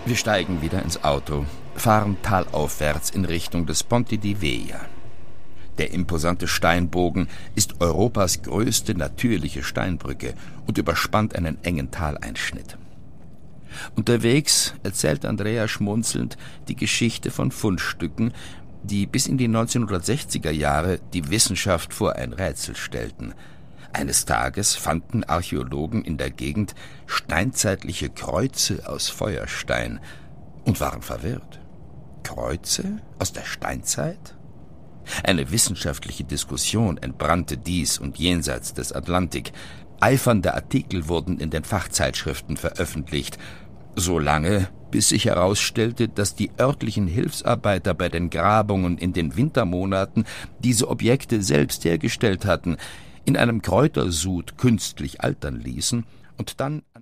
Wir steigen wieder ins Auto, fahren talaufwärts in Richtung des Ponte di Veia. Der imposante Steinbogen ist Europas größte natürliche Steinbrücke und überspannt einen engen Taleinschnitt. Unterwegs erzählt Andrea schmunzelnd die Geschichte von Fundstücken, die bis in die 1960er Jahre die Wissenschaft vor ein Rätsel stellten. Eines Tages fanden Archäologen in der Gegend steinzeitliche Kreuze aus Feuerstein und waren verwirrt. Kreuze aus der Steinzeit? Eine wissenschaftliche Diskussion entbrannte dies und jenseits des Atlantik. Eifernde Artikel wurden in den Fachzeitschriften veröffentlicht, solange bis sich herausstellte, dass die örtlichen Hilfsarbeiter bei den Grabungen in den Wintermonaten diese Objekte selbst hergestellt hatten, in einem Kräutersud künstlich altern ließen und dann